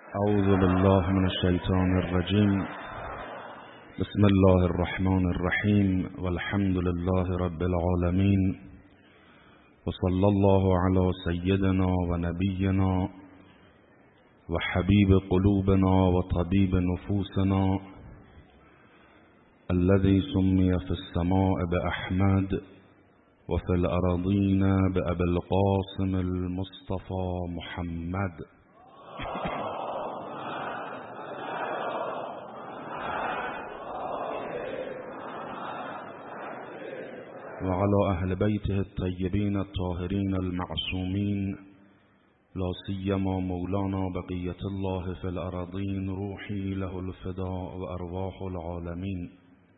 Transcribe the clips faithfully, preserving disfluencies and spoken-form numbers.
اعوذ بالله من الشیطان الرجیم. بسم الله الرحمن الرحیم والحمد لله رب العالمین وصلی الله علی سیدنا و نبینا و حبیب قلوبنا و طبیب نفوسنا الذي سمي في السماء بأحمد وفي الأراضين بأبي القاسم المصطفى محمد وعلى أهل بيته الطيبين الطاهرين المعصومين لا سيما مولانا بقية الله في الأراضين روحي له الفداء وأرواح العالمين.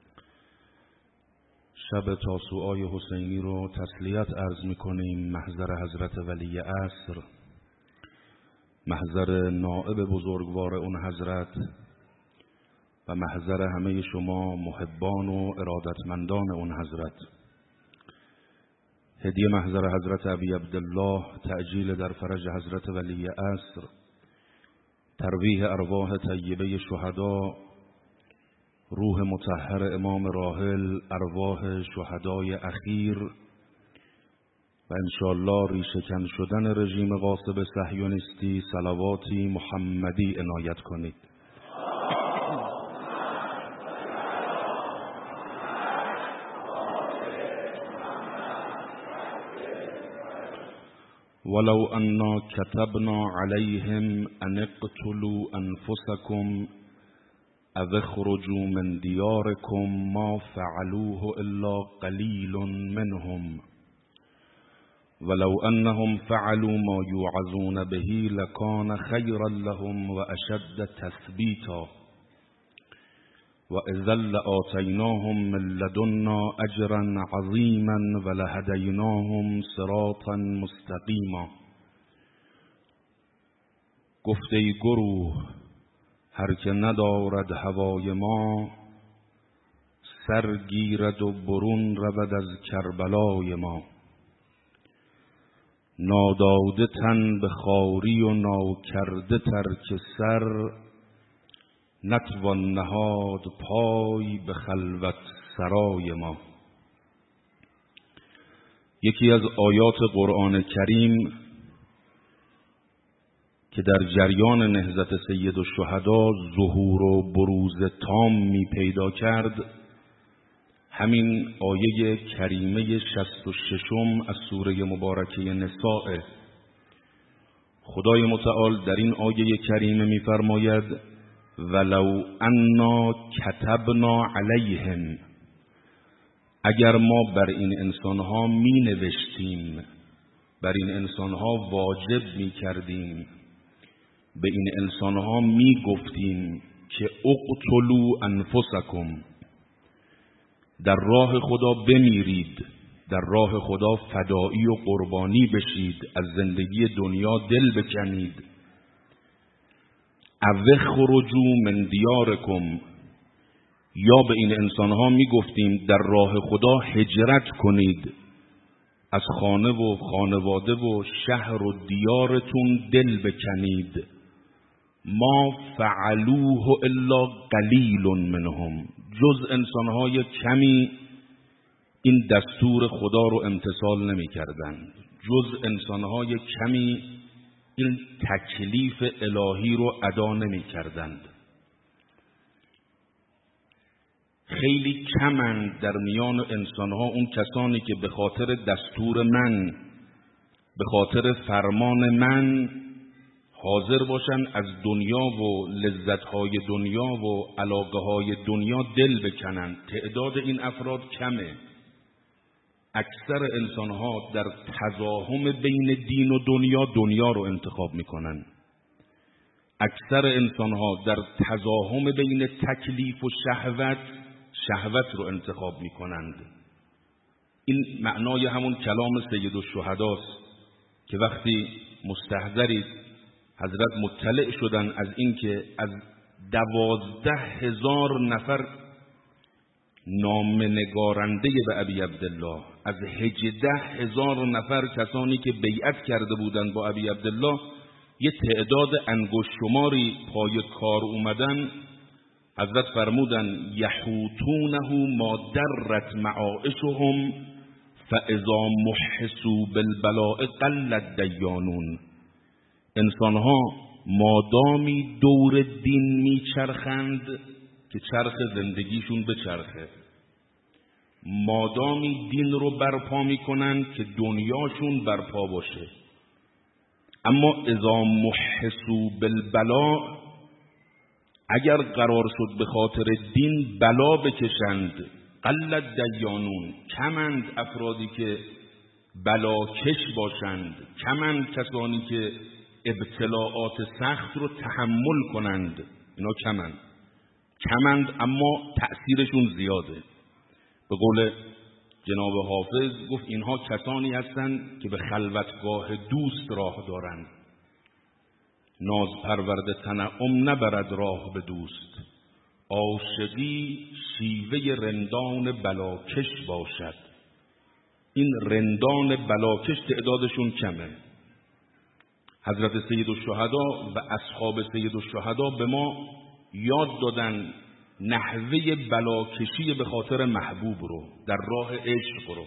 شب تاسوعای حسینی رو تسلیت عرض میکنیم محضر حضرت ولی عصر، محضر نائب بزرگوار اون حضرت و محضر همه شما محبان و ارادتمندان اون حضرت. هدیه محضر حضرت ابی عبدالله، تعجیل در فرج حضرت ولی عصر، ترویح ارواح طیبه شهدا، روح مطهر امام راحل، ارواح شهدای اخیر و انشاءالله ریشه‌کن شدن رژیم غاصب صهیونیستی صلواتی محمدی عنایت کنید. ولو أنا كتبنا عليهم أن اقتلوا أنفسكم أو اخرجوا من دياركم ما فعلوه إلا قليل منهم ولو أنهم فعلوا ما يوعظون به لكان خيرا لهم وأشد تثبيتا وإذا لآتيناهم من لدنا أجرا عظيما ولهديناهم صراطا مستقيما. گفته ای گروه، هر که ندارد هوای ما سرگیرد و برون رود از کربلای ما. ناداده تن به خواری و ناکرده ترک سر نتوان نهاد پای به خلوت سرای ما. یکی از آیات قرآن کریم که در جریان نهضت سید الشهدا ظهور و بروز تام می پیدا کرد همین آیه کریمه شصت و ششم از سوره مبارکه نساء. خدای متعال در این آیه کریمه می فرماید ولو انا کتبنا علیهم، اگر ما بر این انسانها می نوشتیم، بر این انسانها واجب می کردیم، به این انسانها می گفتیم که اقتلوا انفسکم، در راه خدا بمیرید، در راه خدا فدایی و قربانی بشید، از زندگی دنیا دل بکنید. او خرجوا من دیارکم، یا به این انسانها می گفتیم در راه خدا هجرت کنید، از خانه و خانواده و شهر و دیارتون دل بکنید. ما فعلوه الا قلیل منهم، جز انسانهای کمی این دستور خدا رو امتثال نمی کردند، جز انسانهای کمی این تکلیف الهی رو ادا نمی کردند. خیلی کمند در میان انسانها اون کسانی که به خاطر دستور من، به خاطر فرمان من حاضر باشن از دنیا و لذتهای دنیا و علاقه‌های دنیا دل بکنن. تعداد این افراد کمه. اکثر انسانها در تزاحم بین دین و دنیا دنیا رو انتخاب میکنن. اکثر انسانها در تزاحم بین تکلیف و شهوت شهوت رو انتخاب میکنند. این معنای همون کلام سید الشهداست که وقتی مستحضرید حضرت مطلع شدن از اینکه از دوازده هزار نفر نام نگارنده به ابی عبدالله، از هجده هزار نفر کسانی که بیعت کرده بودند با ابی عبدالله، یه تعداد انگشت شماری پای کار اومدن، حضرت فرمودن یحوتونه ما درت معائشهم فاذا محسوا بالبلاء قل الدیانون. انسانها مادامی دور دین میچرخند که چرخ زندگیشون بچرخه، مادامی دین رو برپا میکنن که دنیاشون برپا باشه. اما اذا محسوا بالبلاء، اگر قرار شد به خاطر دین بلا بکشند، قل الدیانون، کمند افرادی که بلاکش باشند، کمند کسانی که ابتلاعات سخت رو تحمل کنند، اینا کمند کمند اما تأثیرشون زیاده. به قول جناب حافظ گفت اینها کسانی هستند که به خلوتگاه دوست راه دارند، ناز پرورد تنعم نبرد راه به دوست، عاشقی شیوه رندان بلاکش باشد. این رندان بلاکش تعدادشون کمه. حضرت سید الشهدا و اصحاب سید الشهدا به ما یاد دادن نحوه بلاکشی به خاطر محبوب رو، در راه عشق رو.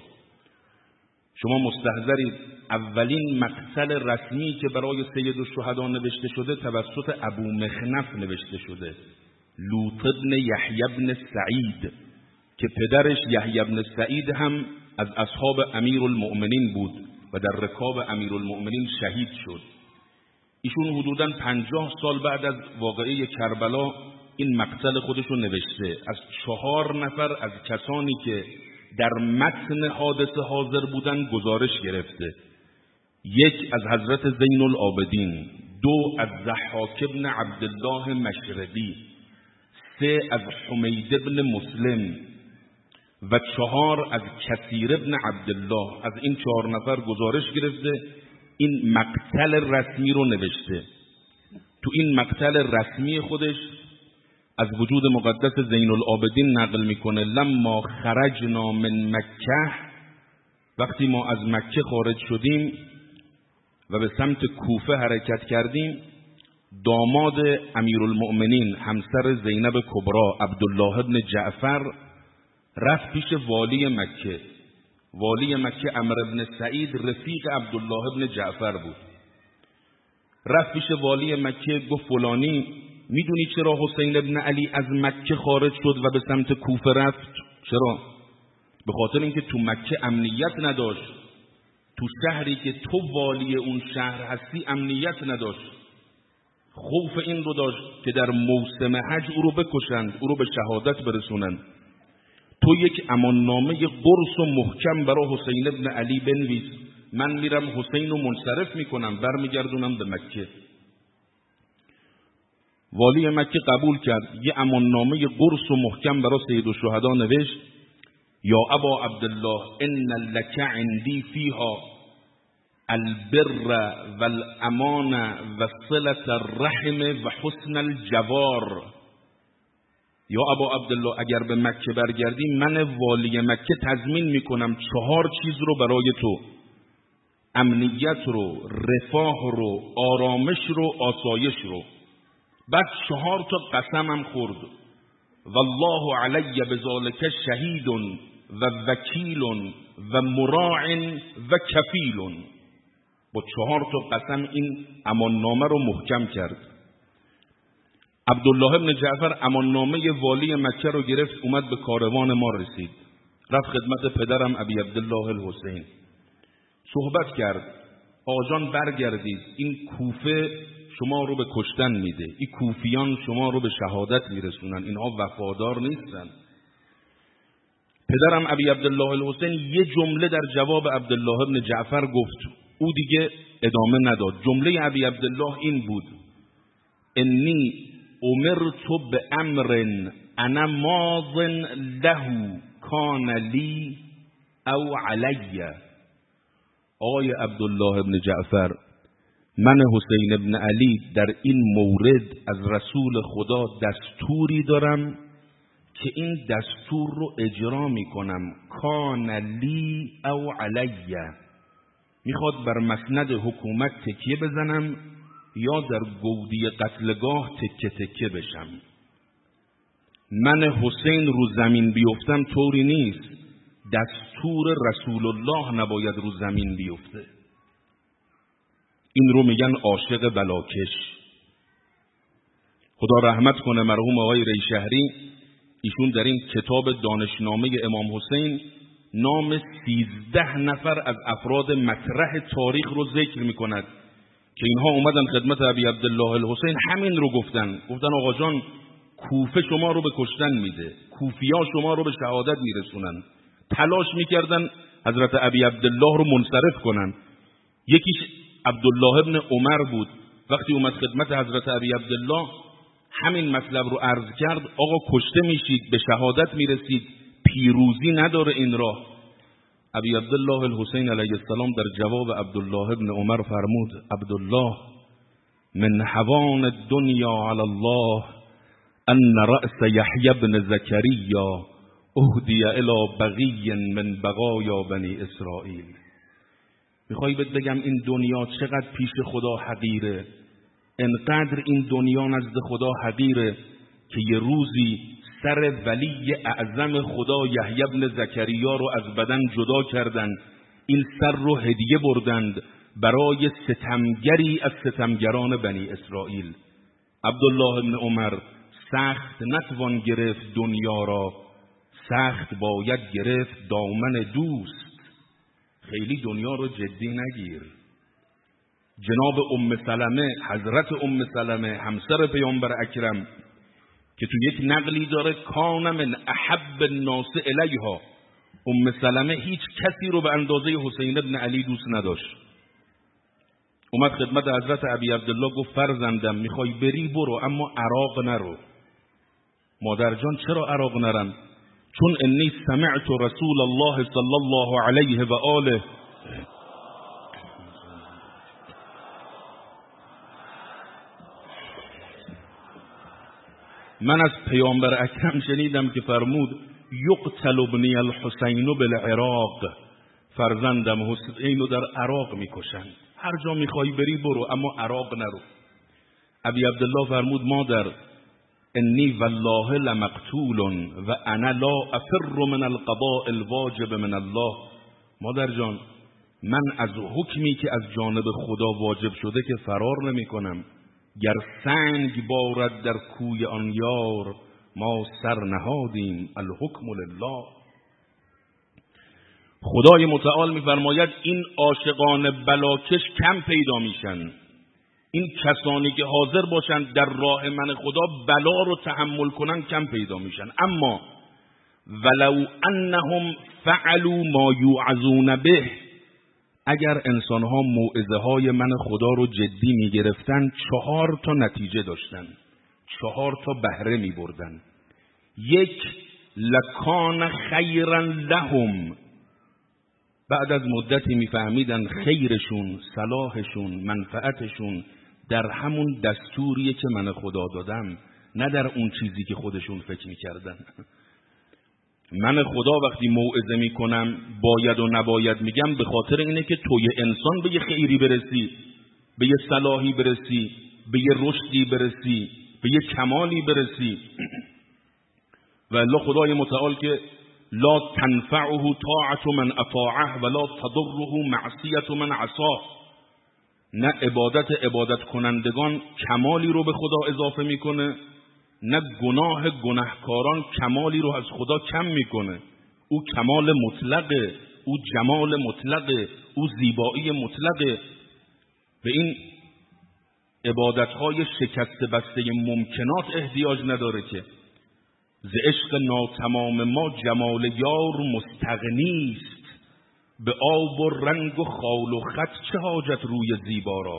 شما مستحضرید اولین مقتل رسمی که برای سید الشهدا نوشته شده توسط ابو مخنف نوشته شده، لوط ابن یحیی ابن سعید، که پدرش یحیی ابن سعید هم از اصحاب امیرالمؤمنین بود و در رکاب امیرالمؤمنین شهید شد. ایشون حدوداً پنجاه سال بعد از واقعه کربلا این مقتل خودش رو نوشته. از چهار نفر از کسانی که در متن حادثه حاضر بودن گزارش گرفته. یک از حضرت زین العابدین، دو از ضحاک ابن عبدالله مشرقی، سه از حمید ابن مسلم و چهار از کثیر ابن عبدالله. از این چهار نفر گزارش گرفته، این مقتل رسمی رو نوشته. تو این مقتل رسمی خودش از وجود مقدس زین العابدین نقل میکنه لما خرجنا من مکه، وقتی ما از مکه خارج شدیم و به سمت کوفه حرکت کردیم، داماد امیرالمؤمنین همسر زینب کبرا عبدالله ابن جعفر رفت پیش والی مکه. والی مکه عمرو ابن سعید رفیق عبدالله ابن جعفر بود. رفت پیش والی مکه گفت فلانی میدونی چرا حسین ابن علی از مکه خارج شد و به سمت کوفه رفت؟ چرا؟ به خاطر اینکه تو مکه امنیت نداشت، تو شهری که تو والی اون شهر هستی امنیت نداشت، خوف این رو داشت که در موسم حج او رو بکشند، او رو به شهادت برسونند. تو یک اماننامه قرص و محکم برای حسین ابن علی بنویس، من میرم حسین رو منصرف میکنم برمیگردونم به مکه. والی مکه قبول کرد، یه اماننامه قرص و محکم برای سید الشهدا نوشت. یا ابا عبدالله ان لک عندی فیها البر والامان و صلة الرحم و حسن الجوار. یا ابا عبدالله اگر به مکه برگردی من والی مکه تضمین میکنم چهار چیز رو برای تو، امنیت رو، رفاه رو، آرامش رو، آسایش رو. بعد چهار تا قسمم خورد، والله علی بذالک شهید و وکیل و مراع و کفیل. با چهار تا قسم این اماننامه رو محکم کرد. عبدالله ابن جعفر اماننامه والی مکه رو گرفت، اومد به کاروان ما رسید، رفت خدمت پدرم ابی عبدالله الحسین، صحبت کرد. آجان برگردید، این کوفه شما رو به کشتن میده، این کوفیان شما رو به شهادت میرسونن، اینها وفادار نیستن. پدرم ابی عبدالله الحسین یه جمله در جواب عبدالله ابن جعفر گفت، او دیگه ادامه نداد. جمله ابی عبدالله این بود: انی امرت به امر انا ماض له کان لی او علی. آقای عبدالله ابن جعفر، من حسین ابن علی در این مورد از رسول خدا دستوری دارم که این دستور رو اجرا میکنم، کان لی او علی. میخواد بر مسند حکومت تکیه بزنم یا در گودی قتلگاه تکه تکه بشم. من حسین رو زمین بیفتم طوری نیست، دستور رسول الله نباید رو زمین بیفته. این رو میگن عاشق بلاکش. خدا رحمت کنه مرحوم آقای ریشهری، ایشون در این کتاب دانشنامه امام حسین نام سیزده نفر از افراد مطرح تاریخ رو ذکر میکند که اینها اومدن خدمت ابی عبدالله الحسین همین رو گفتن. گفتن آقا جان کوفه شما رو به کشتن میده، کوفیا شما رو به شهادت میرسونن. تلاش میکردن حضرت ابی عبدالله رو منصرف کنن. یکیش عبدالله ابن عمر بود. وقتی اومد خدمت حضرت ابی عبدالله همین مطلب رو عرض کرد، آقا کشته میشید، به شهادت میرسید، پیروزی نداره این راه. ابی عبدالله الحسین علیه السلام در جواب عبدالله ابن عمر فرمود: عبدالله من هوان الدنیا علی الله ان رأس یحیی بن زکریا اهدی الی بقی من بقایا بنی اسرائیل. میخوایی بهت بگم این دنیا چقدر پیش خدا حقیره، انقدر این دنیا نزد خدا حقیره که یه روزی سر ولی اعظم خدا یحیی بن زکریا رو از بدن جدا کردن، این سر رو هدیه بردند برای ستمگری از ستمگران بنی اسرائیل. عبدالله ابن عمر: سخت نتوان گرفت دنیا را، سخت باید گرفت دامن دوست. خیلی دنیا رو جدی نگیر. جناب ام سلمه، حضرت ام سلمه همسر پیامبر اکرم که تو یک نقلی داره کان من احب الناس الیها، ام سلمه هیچ کسی رو به اندازه حسین ابن علی دوست نداشت. اومد خدمت حضرت ابی عبدالله گفت فرزندم میخوای بری برو، اما عراق نرو. مادر جان چرا عراق نرم؟ چون انی سمعت رسول الله صلی الله علیه و آله من از پیامبر اکرم شنیدم که فرمود یقتل ابنی الحسین بالعراق، فرزندم حسین رو در عراق میکشن. هر جا میخوایی بری برو، اما عراق نرو. ابی عبدالله فرمود مادر انی والله لمقتول و انا لا افر من القضاء الواجب من الله. مادر جان من از حکمی که از جانب خدا واجب شده که فرار نمی کنم. گر سنگ بارد در کوی آن یار، ما سر نهادیم الحکم لله. خدای متعال میفرماید این عاشقان بلاکش کم پیدا میشن. این کسانی که حاضر باشن در راه من خدا بلا رو تحمل کنن کم پیدا میشن. اما ولو انهم فعلوا ما یوعظون به، اگر انسانها موعظه های من خدا رو جدی میگرفتن چهار تا نتیجه داشتن، چهار تا بهره میبردن. یک، لکان خیرا لهم، بعد از مدتی میفهمیدن خیرشون، صلاحشون، منفعتشون در همون دستوریه که من خدا دادم، نه در اون چیزی که خودشون فکر میکردن. من خدا وقتی موعظه میکنم باید و نباید میگم به خاطر اینه که توی انسان به یه خیری برسی، به یه صلاحی برسی، به یه رشدی برسی، به یه کمالی برسی. و الله خدای متعال که لا تنفعه طاعت من اطاعه ولا تضره معصیت من عصاه، نه عبادت عبادت کنندگان کمالی رو به خدا اضافه میکنه، نه گناه گناهکاران کمالی رو از خدا کم میکنه. او کمال مطلقه، او جمال مطلقه، او زیبایی مطلقه. به این عبادتهای شکست بسته ممکنات احتیاج نداره که ز عشق ناتمام ما جمال یار مستغنیست، به آب و رنگ و خال و خط چه حاجت روی زیبا را.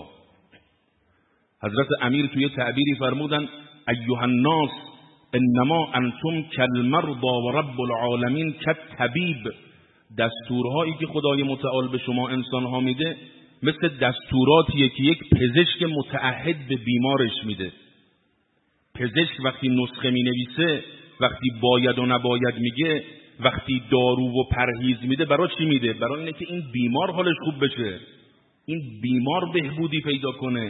حضرت امیر توی تعبیری فرمودن ایها الناس انما انتم کالمرضا و رب العالمین کالطبیب. دستورهایی که خدای متعال به شما انسانها میده مثل دستوراتیه که یک پزشک متعهد به بیمارش میده. پزشک وقتی نسخه می نویسه، وقتی باید و نباید میگه، وقتی دارو و پرهیز میده، برای چی میده؟ برای اینه که این بیمار حالش خوب بشه، این بیمار بهبودی پیدا کنه،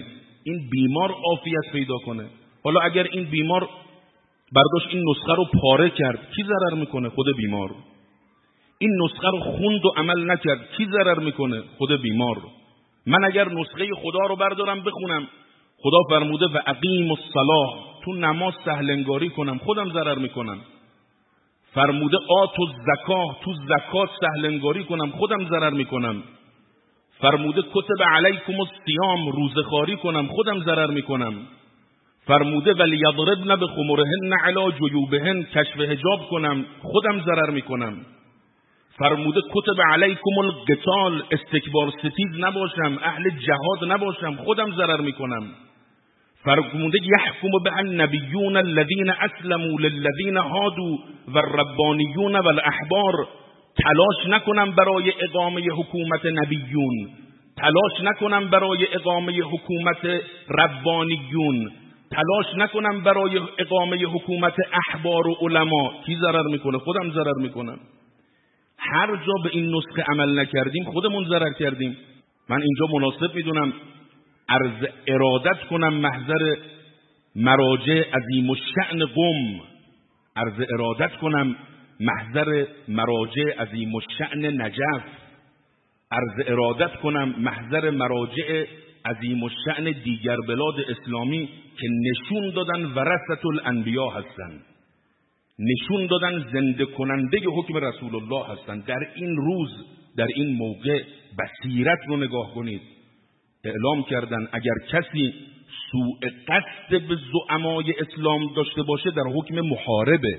این بیمار عافیت پیدا کنه. حالا اگر این بیمار برداشت این نسخه رو پاره کرد، کی ضرر میکنه؟ خود بیمار. این نسخه رو خوند و عمل نکرد، کی ضرر میکنه؟ خود بیمار. من اگر نسخه خدا رو بردارم بخونم، خدا فرموده و اقیم الصلاة، تو نماز سهل انگاری کنم، خودم ضرر میکنم. فرموده آتو الزکاه، تو زکات سهل انگاری کنم، خودم ضرر میکنم. فرموده کتب علیکم الصیام، روزخواری کنم، خودم ضرر میکنم. فرموده ولیضربن بخمرهن علی جیوبهن، کشف حجاب کنم، خودم ضرر میکنم. فرموده کتب علیکم القتال، استکبار ستیز نباشم، اهل جهاد نباشم، خودم ضرر میکنم. فرموده یحکم به النبیون الذین اسلموا للذین هادوا والربانیون والاحبار، تلاش نکنم برای اقامه حکومت نبیون، تلاش نکنم برای اقامه حکومت ربانیون، تلاش نکنم برای اقامه حکومت احبار و علما. کی ضرر میکنه؟ خودم ضرر میکنم. هر جا به این نسخه عمل نکردیم خودمون ضرر کردیم. من اینجا مناسب میدونم عرض ارادت کنم محضر مراجع عظیم الشأن قم، عرض ارادت کنم محضر مراجع عظیم الشأن نجف، عرض ارادت کنم محضر مراجع عظیم الشأن دیگر بلاد اسلامی که نشون دادن ورثة الانبیا هستند، نشون دادن زنده کننده حکم رسول الله هستند. در این روز، در این موقع بصیرت رو نگاه کنید. اعلام کردن اگر کسی سوء قصد به زعمای اسلام داشته باشه در حکم محاربه.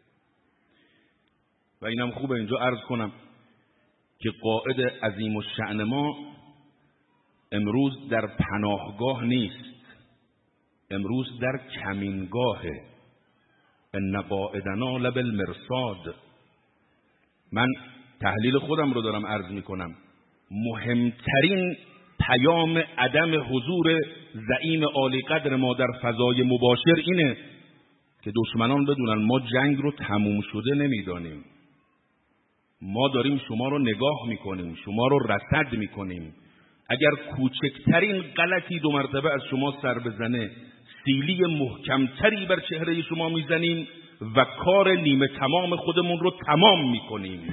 و اینم خوبه اینجا عرض کنم که قائد عظیم الشأن ما امروز در پناهگاه نیست، امروز در کمینگاهه. ان قائدنا لبالمرصاد. من تحلیل خودم رو دارم عرض میکنم. مهمترین پیام عدم حضور زعیم عالی قدر ما در فضای مباشر اینه که دشمنان بدونن ما جنگ رو تموم شده نمیدانیم. ما داریم شما رو نگاه میکنیم، شما رو رصد میکنیم. اگر کوچکترین غلطی دو مرتبه از شما سر بزنه، سیلی محکمتری بر چهره شما میزنیم و کار نیمه تمام خودمون رو تمام میکنیم.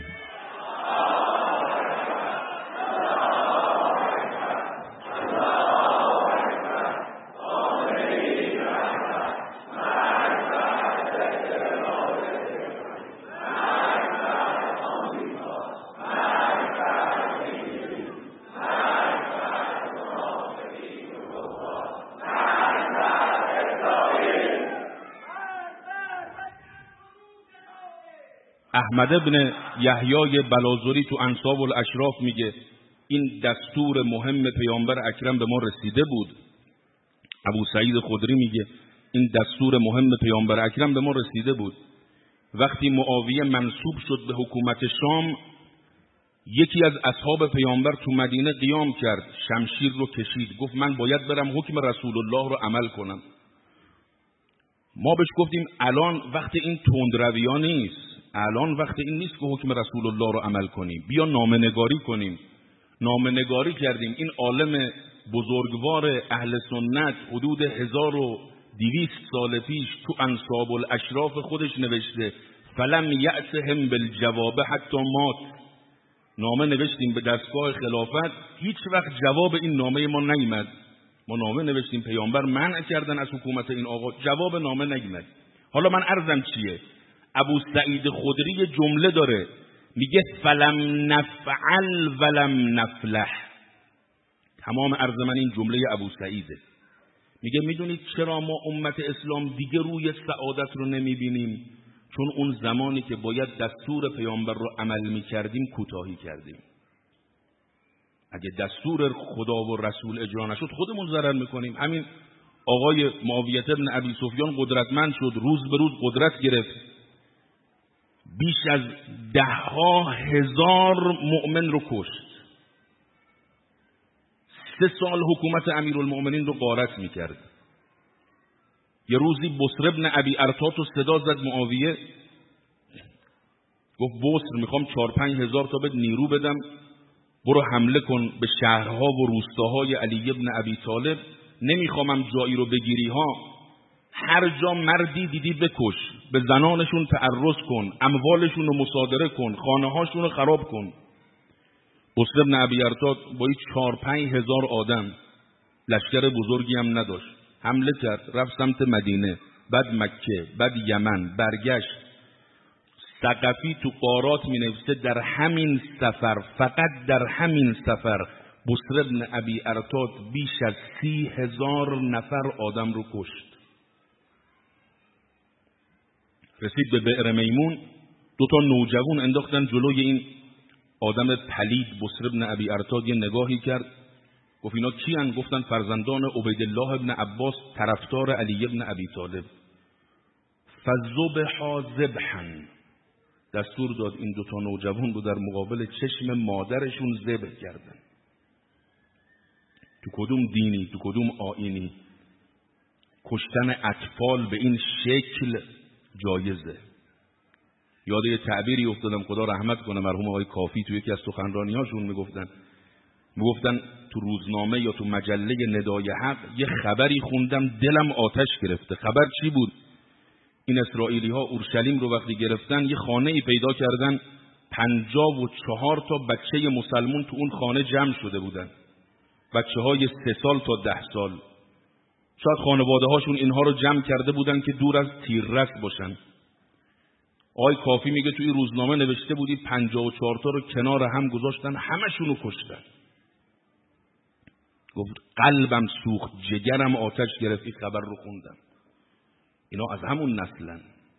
احمد ابن یحیای بلازوری تو انساب الاشراف میگه این دستور مهم پیامبر اکرم به ما رسیده بود. ابو سعید خدری میگه این دستور مهم پیامبر اکرم به ما رسیده بود. وقتی معاویه منصوب شد به حکومت شام، یکی از اصحاب پیامبر تو مدینه قیام کرد، شمشیر رو کشید، گفت من باید برم حکم رسول الله رو عمل کنم. ما بهش گفتیم الان وقت این تندرویا نیست، الان وقت این نیست که حکم رسول الله رو عمل کنیم، بیا نامه‌نگاری کنیم. نامه‌نگاری کردیم. این عالم بزرگوار اهل سنت حدود هزار و دویست سال پیش تو انساب الاشراف خودش نوشته فلم یأتهم بالجواب حتی مات. نامه نوشتیم به دستگاه خلافت، هیچ وقت جواب این نامه ما نیامد. ما نامه نوشتیم پیامبر منع کردن از حکومت این آقا، جواب نامه نیامد. حالا من عرضم چیه؟ ابو سعید خدری جمله داره میگه فلم نفعل ولم نفلح. تمام عرض من این جمله ابو سعیده. میگه میدونید چرا ما امت اسلام دیگه روی سعادت رو نمیبینیم؟ چون اون زمانی که باید دستور پیامبر رو عمل میکردیم کوتاهی کردیم. اگه دستور خدا و رسول اجرا نشد خودمون ضرر میکنیم. همین آقای معاویه بن ابی سفیان قدرتمند شد، روز به روز قدرت گرفت، بیش از ده ها هزار مؤمن رو کشت. سه سال حکومت امیرالمؤمنین رو غارت میکرد. یه روزی بصر ابن ابی ارطات رو صدا زد معاویه، گفت بصر میخوام چار پنج هزار تا بهت نیرو بدم، برو حمله کن به شهرها و روستاهای علی ابن ابی طالب، نمیخوامم جایی رو بگیری ها، هر جا مردی دیدی بکش، به زنانشون تعرض کن، اموالشون رو مصادره کن، خانه هاشون رو خراب کن. بصر بن ابی ارطاد با این چهار پنج هزار آدم، لشکر بزرگی هم نداشت، حمله کرد، رفت سمت مدینه، بعد مکه، بعد یمن، برگشت. ثقفی تو قارات می نویسه در همین سفر، فقط در همین سفر بصر بن ابی ارطاد بیش از سی هزار نفر آدم رو کشت. رسید به بئر میمون، دو تا نوجوان انداختن جلوی این آدم پلید. بصر بن ابی ارطاد یه نگاهی کرد، گفت اینا کیان؟ گفتن فرزندان عبیدالله ابن عباس، طرفدار علی ابن ابی طالب. فذبحا ذبحا، دستور داد این دو تا نوجوان رو در مقابل چشم مادرشون ذبح کردن. تو کدوم دینی، تو کدوم آیینی کشتن اطفال به این شکل جایزه؟ یاد یه تعبیری افتادم، خدا رحمت کنه، مرحوم آقای کافی تو یکی از سخنرانی‌هاشون میگفتن میگفتن تو روزنامه یا تو مجله ندای حق یه خبری خوندم دلم آتش گرفته. خبر چی بود؟ این اسرائیلی ها اورشلیم رو وقتی گرفتن یه خانه ای پیدا کردن، پنجاه و چهار تا بچه مسلمون تو اون خانه جمع شده بودن، بچه های سه سال تا ده سال. شاید خانواده هاشون اینها رو جمع کرده بودن که دور از تیررس باشن. آقای کافی میگه توی روزنامه نوشته بودی پنجاه و چهار تا رو کنار هم گذاشتن، همشون رو کشتن. گفت قلبم سوخت، جگرم آتش گرفت، این خبر رو خوندم. اینا از همون نسلن.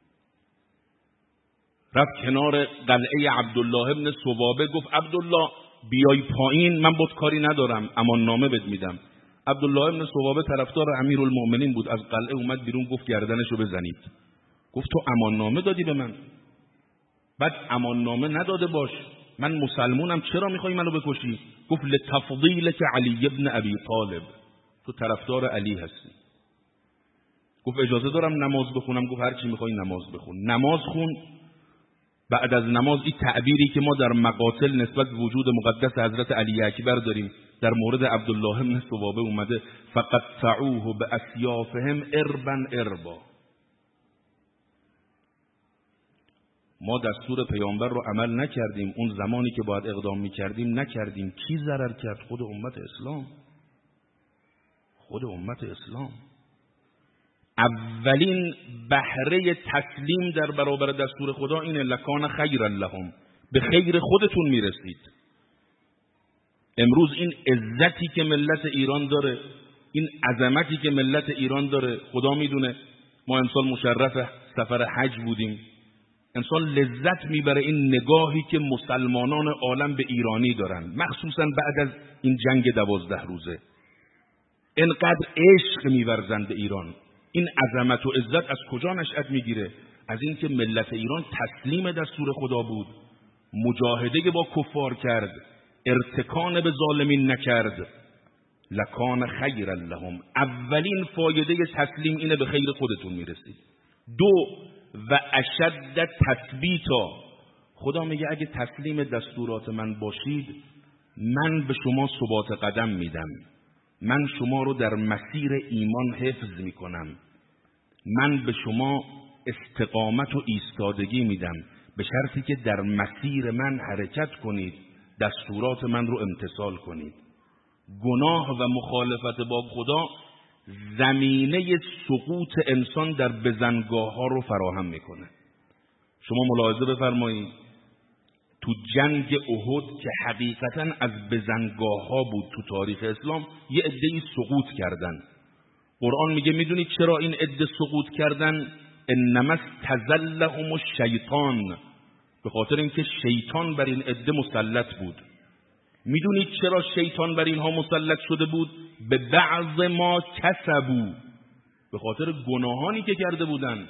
رفت کنار قلعه عبدالله ابن ثوابه، گفت عبدالله بیای پایین، من بات کاری ندارم، امان نامه بهت میدم. عبدالله ابن ثوابه طرفدار امیرالمؤمنین بود، از قلعه اومد بیرون، گفت گردنشو بزنید. گفت تو امان نامه دادی به من؟ بعد امان نامه نداده باش، من مسلمونم، چرا میخوای منو بکشی؟ گفت لتفضیلک علی ابن ابی طالب، تو طرفدار علی هستی. گفت اجازه دارم نماز بخونم؟ گفت هر چی میخوای نماز بخون. نماز خون. بعد از نماز این تعبیری که ما در مقاتل نسبت به وجود مقدس حضرت علی اکبر داریم در مورد عبدالله ابن ثوابه اومده، فقط فعوه به اسیافهم اربا اربا. ما دستور پیامبر رو عمل نکردیم، اون زمانی که باید اقدام میکردیم نکردیم. کی ضرر کرد؟ خود امت اسلام. خود امت اسلام. اولین بهره تسلیم در برابر دستور خدا اینه، لکان خیر لهم، به خیر خودتون میرسید. امروز این عزتی که ملت ایران داره، این عظمتی که ملت ایران داره، خدا میدونه. ما امسال مشرف سفر حج بودیم، انسان لذت میبره این نگاهی که مسلمانان عالم به ایرانی دارن، مخصوصا بعد از این جنگ دوازده روزه. اینقدر عشق میورزند به ایران. این عظمت و عزت از کجا نشأت میگیره؟ از اینکه ملت ایران تسلیم دستور خدا بود، مجاهده با کفار کرد، ارتکان به ظالمین نکرد. لکان خیر لهم. اولین فایده تسلیم اینه، به خیر خودتون میرسید. دو، و اشد تثبیتا. خدا میگه اگه تسلیم دستورات من باشید، من به شما ثبات قدم میدم، من شما رو در مسیر ایمان حفظ میکنم، من به شما استقامت و ایستادگی میدم، به شرطی که در مسیر من حرکت کنید، دستورات من رو امتثال کنید. گناه و مخالفت با خدا زمینه سقوط انسان در بزنگاه ها رو فراهم میکنه. شما ملاحظه بفرمایید تو جنگ احد که حقیقتا از بزنگاه ها بود تو تاریخ اسلام، یه عده‌ای سقوط کردن. قرآن میگه میدونید چرا این عده سقوط کردن؟ انما استزلهم الشیطان، به خاطر اینکه شیطان بر این عده مسلط بود. میدونید چرا شیطان بر اینها مسلط شده بود؟ به بعض ما کسبو، به خاطر گناهانی که کرده بودن.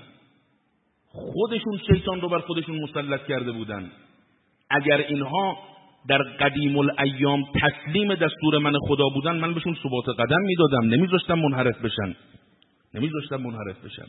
خودشون شیطان رو بر خودشون مسلط کرده بودن. اگر اینها در قدیم الایام تسلیم دستور من خدا بودن، من بهشون ثبات قدم میدادم، نمیذاشتم منحرف بشن نمیذاشتم منحرف بشن.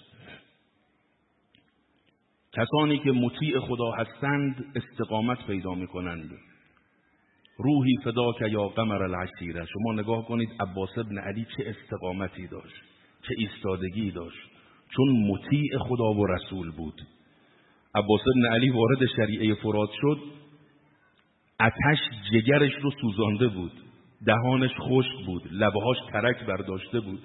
کسانی که مطیع خدا هستند استقامت پیدا میکنند. روحی فداک یا قمر العشیره. شما نگاه کنید عباس ابن علی چه استقامتی داشت، چه ایستادگی داشت، چون مطیع خدا و رسول بود. عباس ابن علی وارد شریعه فرات شد، آتش جگرش رو سوزانده بود، دهانش خشک بود، لبهاش ترک برداشته بود،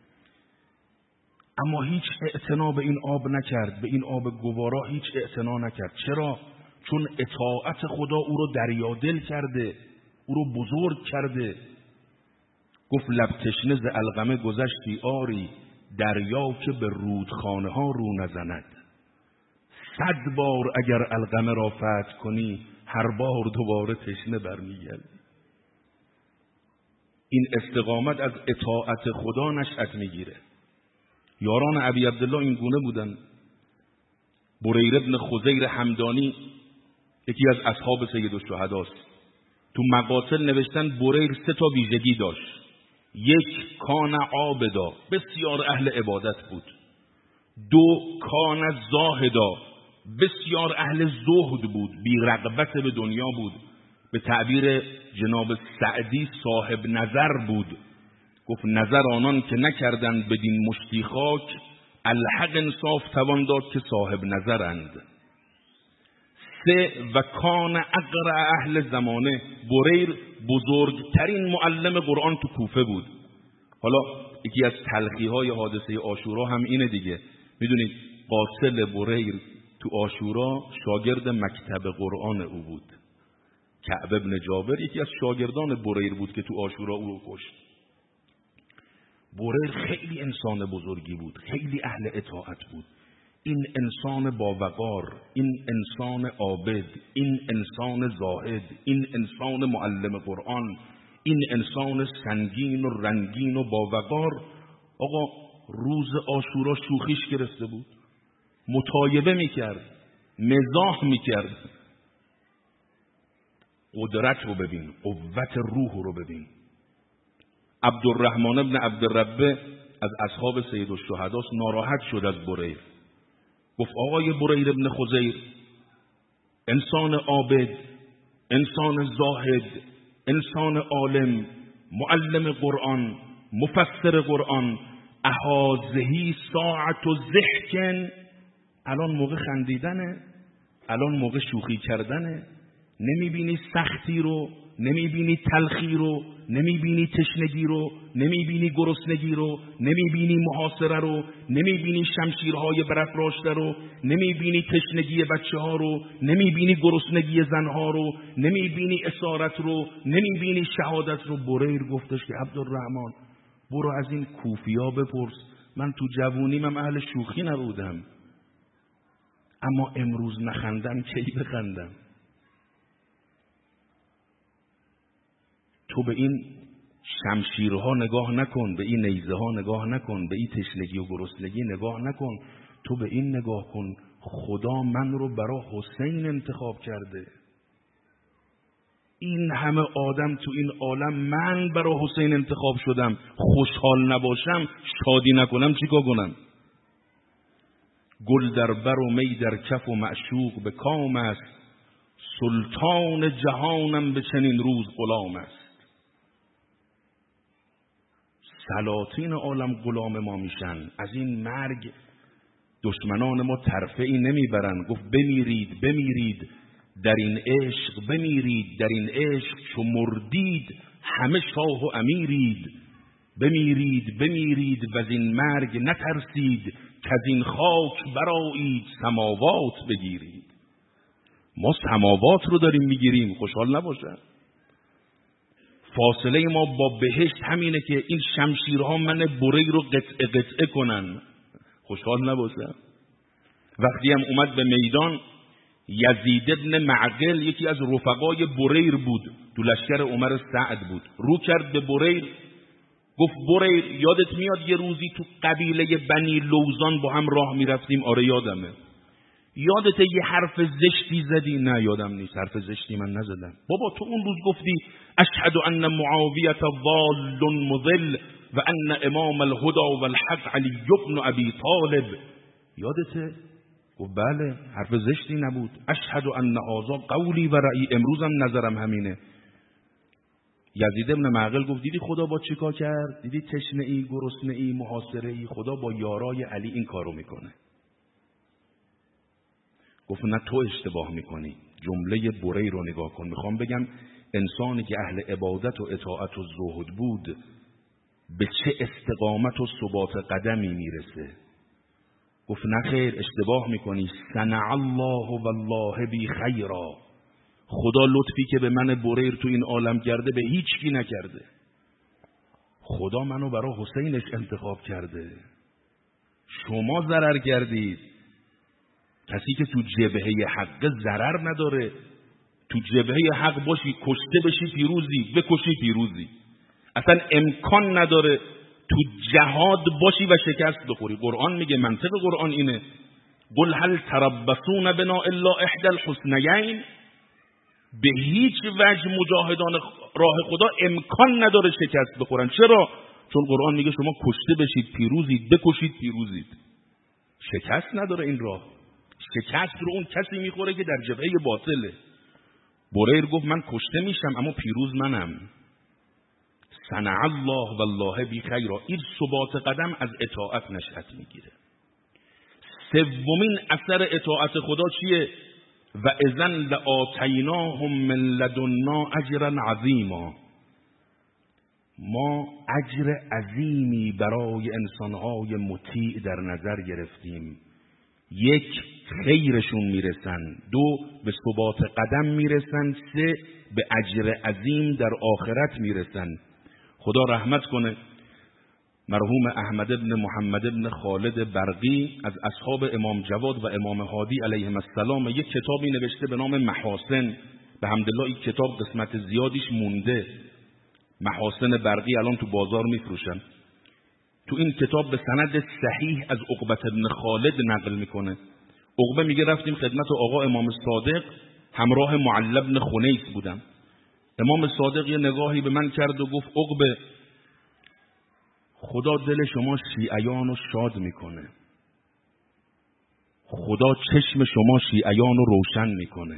اما هیچ اعتنا به این آب نکرد، به این آب گوارا هیچ اعتنا نکرد. چرا؟ چون اطاعت خدا او رو دریادل کرده، او رو بزرگ کرده. گفت لب تشنه ز القمه گذشتی آری، دریا که به رودخانه ها رو نزند. صد بار اگر القمه را فتح کنی، هر بار دوباره تشنه برمیگردی. این استقامت از اطاعت خدا نشأت میگیره. یاران ابی عبدالله این گونه بودن. بریر ابن خزیر حمدانی یکی از اصحاب سید الشهداست. تو مقاتل نوشتن بریر سه تا ویژگی داشت. یک، کان عابدا، بسیار اهل عبادت بود. دو، کان زاهدا، بسیار اهل زهد بود، بی رغبت به دنیا بود. به تعبیر جناب سعدی صاحب نظر بود. گفت نظر آنان که نکردند بدین مشتی خاک، الحق انصاف توان داد که صاحب نظرند. سه، و کان اقرأ اهل زمانه، بریر بزرگترین معلم قرآن تو کوفه بود. حالا یکی از تلخی‌های حادثه عاشورا هم اینه دیگه. میدونید قاتل بریر تو عاشورا شاگرد مکتب قرآن او بود. کعب ابن جابر یکی از شاگردان بریر بود که تو عاشورا او رو کشت. بریر خیلی انسان بزرگی بود، خیلی اهل اطاعت بود. این انسان با وقار، این انسان عابد، این انسان زاهد، این انسان معلم قرآن، این انسان سنگین و رنگین و با وقار، آقا روز عاشورا شوخیش گرفته بود، مطایبه میکرد، مزاح میکرد. قدرت رو ببین، قوت روح رو ببین. عبدالرحمن ابن عبدالربه از اصحاب سید الشهداست، ناراحت شد از بریر. گفت آقای بریر ابن خزیر، انسان عابد، انسان زاهد، انسان عالم، معلم قرآن، مفسر قرآن، احازهی ساعت و ضحکن، الان موقع خندیدنه، الان موقع شوخی کردنه. نمیبینی سختی رو، نمیبینی تلخی رو، نمیبینی تشنگی رو، نمیبینی گرسنگی رو، نمیبینی محاصره رو، نمیبینی شمشیرهای برافراشته رو، نمیبینی تشنگی بچه ها رو، نمیبینی گرسنگی زنها رو، نمیبینی اسارت رو، نمیبینی شهادت رو. بریر گفتش که عبدالرحمن برو از این کوفیا بپرس، من تو جوونیم هم اهل شوخی نبودم، اما امروز نخندم کی بخندم؟ تو به این شمشیرها نگاه نکن، به این نیزه ها نگاه نکن، به این تشنگی و گرسنگی نگاه نکن، تو به این نگاه کن خدا من رو برای حسین انتخاب کرده. این همه آدم تو این عالم، من برای حسین انتخاب شدم. خوشحال نباشم، شادی نکنم، چیکار کنم؟ گل در بر و می در کف و معشوق به کام است، سلطان جهانم به چنین روز غلام است. سلاطین عالم غلام ما میشن. از این مرگ دشمنان ما ترفعی نمیبرن. گفت بمیرید بمیرید در این عشق، بمیرید در این عشق چو مردید همه شاه و امیرید. بمیرید بمیرید و از این مرگ نترسید، که از این خاک برآیید سماوات بگیرید. ما سماوات رو داریم میگیریم، خوشحال نباشن. فاصله ما با بهشت همینه که این شمشیرها من بریر رو قطعه قطعه کنن، خوشحال نباشن. وقتی هم اومد به میدان، یزید ابن معقل یکی از رفقای بریر بود، تو لشکر عمر سعد بود. رو کرد به بریر، گفت بریر یادت میاد یه روزی تو قبیله بنی لوزان با هم راه میرفتیم؟ آره یادمه. یادت یه حرف زشتی زدی؟ نه یادم نیست، حرف زشتی من نزدم. بابا تو اون روز گفتی اشهد ان معاویه ضال مضل و ان امام الهدى والحق علی بن ابی طالب. یادته؟ گفت بله، حرف زشتی نبود. اشهد ان هذا قولی و رأی، امروزم نظرم همینه. یزید ابن معقل گفت دیدی خدا با چی کار کرد؟ دیدی تشنه ای، گرسنه ای، محاصره ای، خدا با یارای علی این کارو میکنه. گفت نه تو اشتباه میکنی. جمله بری رو نگاه کن. میخوام بگم انسانی که اهل عبادت و اطاعت و زهد بود به چه استقامت و ثبات قدمی میرسه. گفت نه خیر، اشتباه میکنی. صنع الله والله بی خیرا. خدا لطفی که به من بریر تو این عالم کرده به هیچ کی نکرده. خدا منو برای حسینش انتخاب کرده. شما ضرر کردید. کسی که تو جبهه حق ضرر نداره، تو جبهه حق باشی کشته بشی پیروزی، بکشی پیروزی. اصلا امکان نداره تو جهاد باشی و شکست بخوری. قرآن میگه، منطق قرآن اینه، قل هل تربصون بنا الا احدى الحسنیین. به هیچ وجه مجاهدان راه خدا امکان نداره شکست بخورن. چرا؟ چون قرآن میگه شما کشته بشید پیروزید، بکشید پیروزید. شکست نداره این راه. شکست رو اون کسی میخوره که در جبهه باطله. بریر گفت من کشته میشم اما پیروز منم. صنع الله والله بی خیرا. این ثبات قدم از اطاعت نشأت میگیره. سومین اثر اطاعت خدا چیه؟ و اذن لآتیناهم من لدنا اجرا عظیما. ما اجر عظیمی برای انسانهای مطیع در نظر گرفتیم. یک، خیرشون میرسن. دو، به ثبات قدم میرسن. سه، به اجر عظیم در آخرت میرسن. خدا رحمت کنه مرحوم احمد ابن محمد ابن خالد برقی از اصحاب امام جواد و امام هادی علیهم السلام یک کتابی نوشته به نام محاسن. به حمدالله این کتاب قسمت زیادیش مونده. محاسن برقی الان تو بازار میفروشن. تو این کتاب به سند صحیح از عقبه ابن خالد نقل میکنه. عقبه میگه رفتیم خدمت آقا امام صادق، همراه معل بن خنیس بودم. امام صادق یه نگاهی به من کرد و گفت عقبه، خدا دل شما شیعیان رو شاد میکنه. خدا چشم شما شیعیان رو روشن میکنه.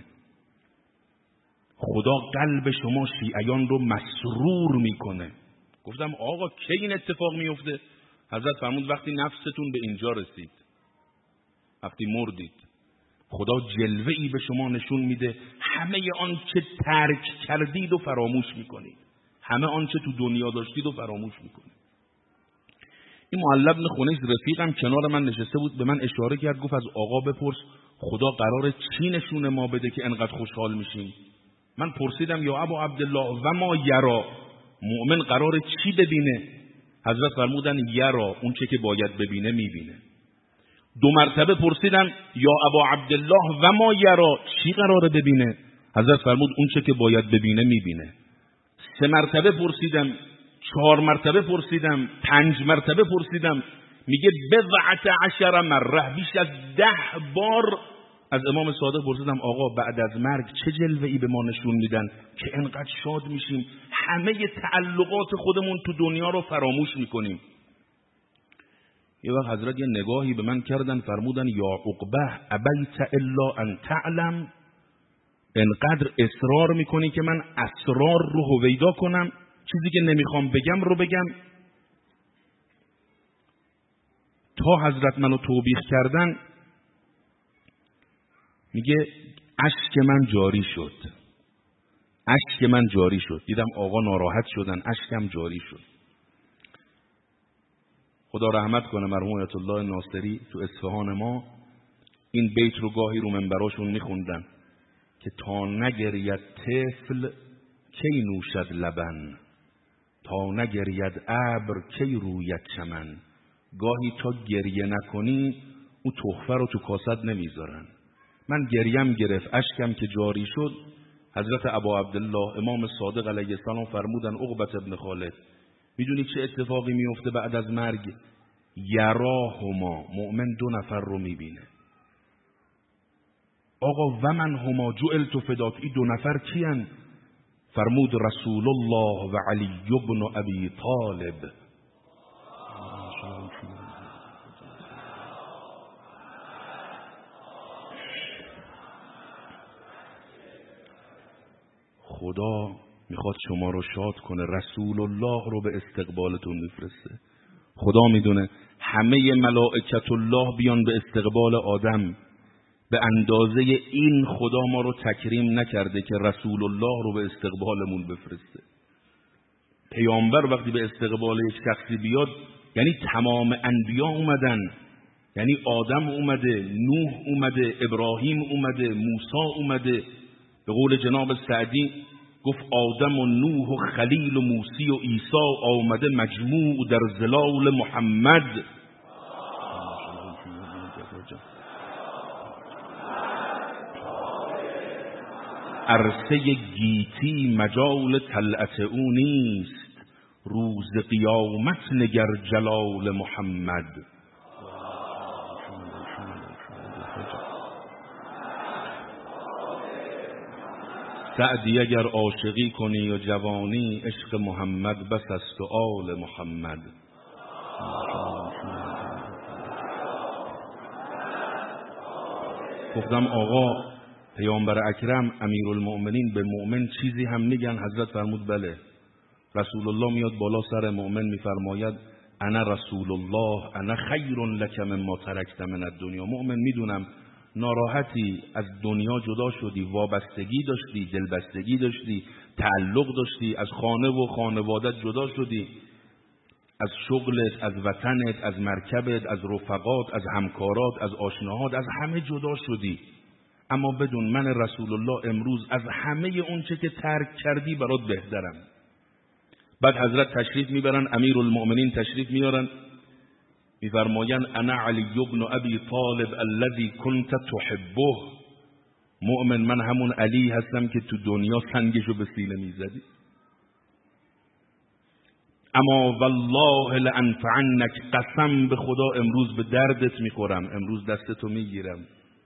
خدا قلب شما شیعیان رو مسرور میکنه. گفتم آقا کی این اتفاق میفته؟ حضرت فرمود وقتی نفستون به اینجا رسید، وقتی مردید، خدا جلوه‌ای به شما نشون میده، همه آن چه ترک کردید و فراموش میکنید. همه آن چه تو دنیا داشتید و فراموش میکنید. این معل بن خنیس رفیقم کنار من نشسته بود، به من اشاره کرد، گفت از آقا بپرس خدا قراره چی نشون ما بده که انقدر خوشحال میشیم؟ من پرسیدم یا ابا عبدالله و ما یرا، مؤمن قراره چی ببینه؟ حضرت فرمودن یرا، اون چه که باید ببینه میبینه. دو مرتبه پرسیدم یا ابا عبدالله و ما یرا، چی قراره ببینه؟ حضرت فرمود اون چه که باید ببینه میبینه. سه مرتبه پرسیدم، چهار مرتبه پرسیدم، پنج مرتبه پرسیدم، میگه بضعت عشر مره، بیش از ده بار از امام صادق پرسیدم آقا بعد از مرگ چه جلوه ای به ما نشون میدن که انقدر شاد میشیم، همه تعلقات خودمون تو دنیا رو فراموش میکنیم. یه وقت حضرت یه نگاهی به من کردن، فرمودن یا عقبه ابیت الا ان تعلم، انقدر اصرار میکنی که من اسرار رو هویدا کنم، چیزی که نمیخوام بگم رو بگم؟ تا حضرت منو توبیخ کردن میگه اشک من جاری شد. اشک من جاری شد. دیدم آقا ناراحت شدن، اشکم جاری شد. خدا رحمت کنه مرحوم آیت الله ناصری تو اصفهان ما این بیت رو گاهی رو منبراشون میخوندن که تا نگرید طفل کی نوشد لبن، تا نگرید ابر کی روید چمن. گاهی تا گریه نکنی او تحفه رو تو کاسد نمیذارن. من گریم گرفت، اشکم که جاری شد. حضرت ابا عبدالله امام صادق علیه السلام فرمودن عقبه ابن خالد میدونی چه اتفاقی میفته بعد از مرگ؟ یراهما، مؤمن دو نفر رو میبینه. آقا و من هما جعلت فداک، این دو نفر کیان؟ فرمود رسول الله و علی بن ابی طالب. خدا میخواد شما رو شاد کنه، رسول الله رو به استقبالتون میفرسته. خدا میدونه همه ملائکت الله بیان به استقبال آدم، به اندازه این خدا ما رو تکریم نکرده که رسول الله رو به استقبالمون بفرسته. پیامبر وقتی به استقبال یک شخصی بیاد یعنی تمام انبیا اومدن، یعنی آدم اومده، نوح اومده، ابراهیم اومده، موسی اومده. به قول جناب سعدی گفت آدم و نوح و خلیل و موسی و عیسی آمده مجموع در ظلال محمد. عرصه گیتی مجال طلعت او نیست، روز قیامت نگر جلال محمد. سعدی اگر عاشقی کنی و جوانی، عشق محمد بس است و آل محمد. گفتم آقا پیامبر اکرم امیرالمؤمنین به مؤمن چیزی هم میگن؟ حضرت فرمود بله. رسول الله میاد بالا سر مؤمن میفرماید انا رسول الله انا خیر لک مما ترکت من الدنیا. مؤمن میدونم ناراحتی، از دنیا جدا شدی، وابستگی داشتی، دلبستگی داشتی، تعلق داشتی، از خانه و خانوادت جدا شدی، از شغلت، از وطنت، از مرکبت، از رفقات، از همکارات، از آشناهات، از همه جدا شدی. اما بدون من رسول الله امروز از همه اون چه که ترک کردی برات بهترم. بعد حضرت تشریف میبرن، امیرالمؤمنین تشریف میارن، میفرمایند انا علی بن ابی طالب الذی کنت تحبه. مؤمن من همون علی هستم که تو دنیا سنگشو به سینه میزدی. اما والله لانفعنک، قسم به خدا امروز به دردت میخورم، امروز دستتو میگیرم.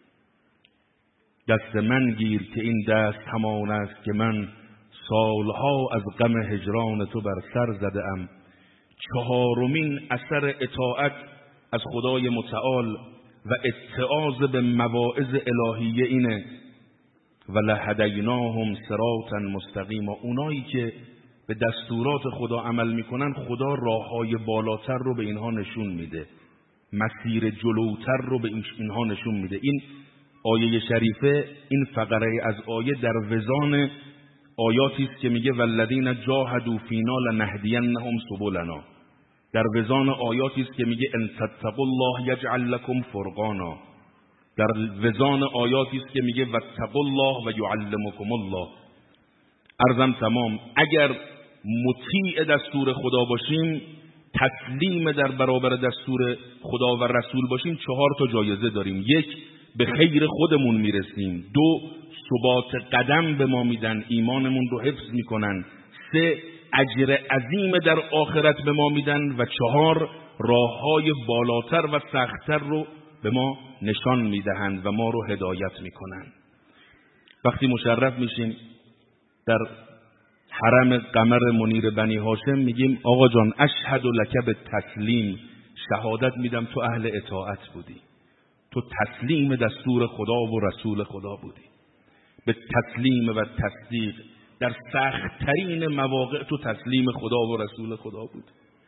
دست من گیر که این دست همان است که من سالها از غم هجران تو بر سر زده ام. چهارمین اثر اطاعت از خدای متعال و اتعاظ به مواعظ الهیه اینه ولهدیناهم صراطا مستقیما. اونایی که به دستورات خدا عمل میکنن، خدا راههای بالاتر رو به اینها نشون میده، مسیر جلوتر رو به اینها نشون میده. این آیه شریفه، این فقره از آیه در وزان آیاتی است که میگه والذین جاهدوا فینا لنهدینهم سبلنا. در وزان آیاتی است که میگه ان تتقوا الله یجعل لكم فرقانا. در وزان آیاتی است که میگه واتقوا الله و یعلمکم الله. عرضم تمام، اگر مطیع دستور خدا باشیم، تسلیم در برابر دستور خدا و رسول باشیم، چهار تا جایزه داریم. یک، به خیر خودمون میرسیم. دو، ثبات قدم به ما میدن، ایمانمون رو حفظ میکنن. سه، اجر عظیم در آخرت به ما میدن. و چهار، راههای بالاتر و سختتر رو به ما نشان میدهند و ما رو هدایت میکنن. وقتی مشرف میشیم در حرم قمر منیر بنی هاشم، میگیم آقا جان اشهد لک بالتسلیم، شهادت میدم تو اهل اطاعت بودی، تو تسلیم دستور خدا و رسول خدا بودی. به تسلیم و تصدیق در سخت‌ترین مواقع تو تسلیم خدا و رسول خدا بود.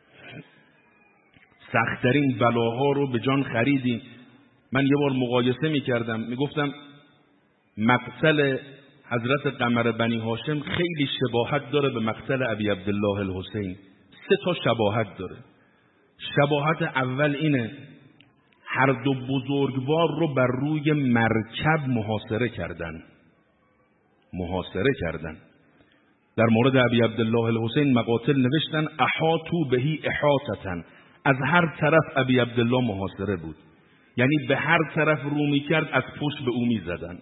سخت‌ترین بلاها رو به جان خریدی. من یه بار مقایسه میکردم، میگفتم مقتل حضرت قمر بنی هاشم خیلی شباهت داره به مقتل ابی عبدالله الحسین. سه تا شباهت داره. شباهت اول اینه، هر دو بزرگوار رو بر روی مرکب محاصره کردن. محاصره کردن. در مورد ابی عبدالله الحسین مقاتل نوشتن احاطوا بهی احاطة، از هر طرف ابی عبدالله محاصره بود، یعنی به هر طرف رو میکرد از پشت به او میزدن.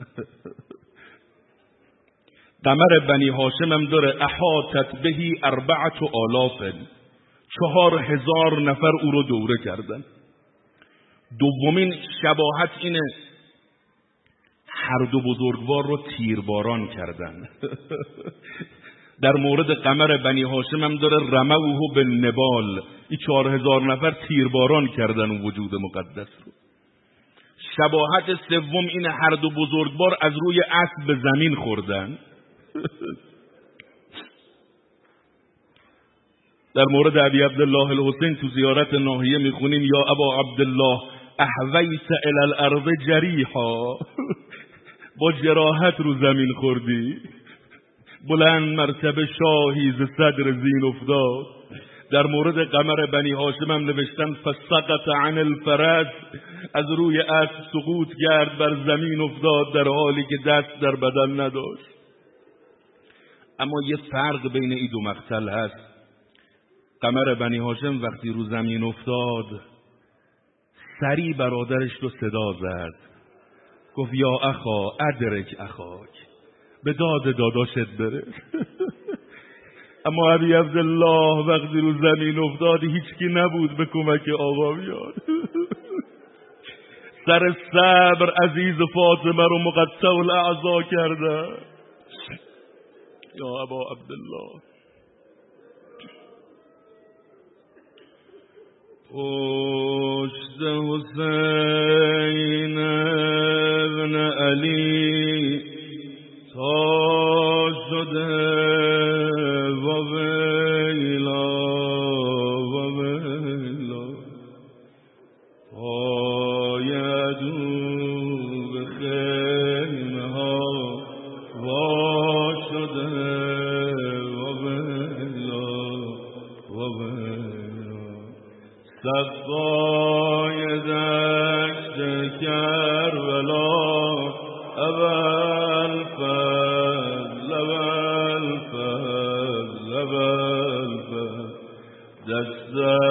قمر بنی هاشم هم داره احاطت بهی اربعة آلاف، چهار هزار نفر او رو دوره کردن. دومین شباهت اینه، هر دو بزرگوار رو تیرباران کردن. در مورد قمر بنی هاشم هم داره رموه بالنبال، این چهار هزار نفر تیرباران کردن اون وجود مقدس رو. شباهت سوم اینه، هر دو بزرگوار از روی اسب به زمین خوردن. در مورد ابی عبدالله الحسین تو زیارت ناحیه میخونیم یا ابا عبدالله احویت الی الارض جریحا، با جراحت رو زمین خوردی. بلند مرتبه شاهی ز صدر زین افتاد. در مورد قمر بنی هاشم هم نوشتن فسقط عن الفرس، از روی اسب سقوط کرد بر زمین افتاد در حالی که دست در بدن نداشت. اما یه فرق بین این دو مقتل هست. قمر بنی هاشم وقتی رو زمین افتاد سری برادرش رو صدا زد، گفت یا اخا ادرک اخاک، به داد داداشت بره. اما ابی عبدالله وقتی رو زمین افتاد هیچکی نبود به کمک آقا بیاد. سر صبر عزیز فاطمه رو مقطع الاعضا کرده. یا ابا عبدالله پشت حسین ابن علی تا شده و ویلا و ویلا، پایدو به خیمه ها وا شده و ویلا و ویلا، سقای دشت کربلا اول فضل اول فضل اول فضل دست